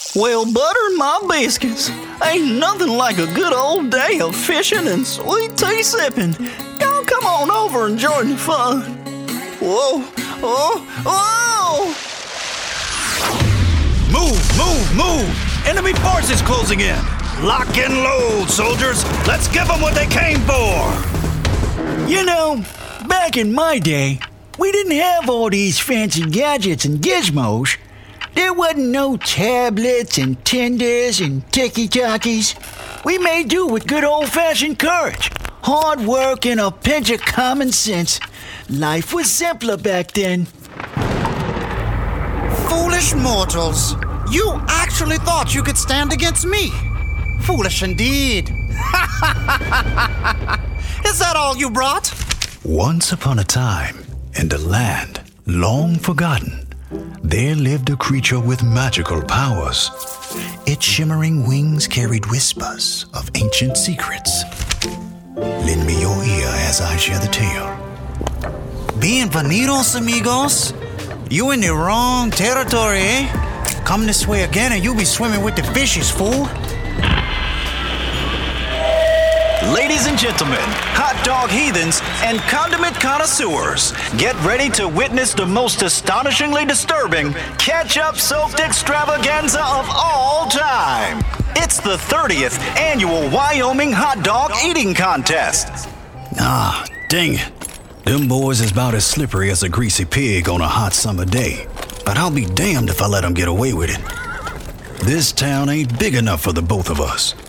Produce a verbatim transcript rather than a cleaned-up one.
Well, butter my biscuits. Ain't nothing like a good old day of fishing and sweet tea sipping. Y'all come on over and join the fun. Whoa, oh, whoa! Move, move, move! Enemy forces closing in. Lock and load, soldiers. Let's give them what they came for. You know, back in my day, we didn't have all these fancy gadgets and gizmos. There wasn't no tablets and tenders and ticky-tackies. We made do with good old-fashioned courage, hard work, and a pinch of common sense. Life was simpler back then. Foolish mortals. You actually thought you could stand against me. Foolish indeed. Is that all you brought? Once upon a time, in the land long forgotten, there lived a creature with magical powers. Its shimmering wings carried whispers of ancient secrets. Lend me your ear as I share the tale. Bienvenidos, amigos. You in the wrong territory, eh? Come this way again and you'll be swimming with the fishes, fool. Ladies and gentlemen, hot dog heathens, and condiment connoisseurs, get ready to witness the most astonishingly disturbing ketchup-soaked extravaganza of all time. It's the thirtieth annual Wyoming Hot Dog Eating Contest. Ah, dang it. Them boys is about as slippery as a greasy pig on a hot summer day. But I'll be damned if I let them get away with it. This town ain't big enough for the both of us.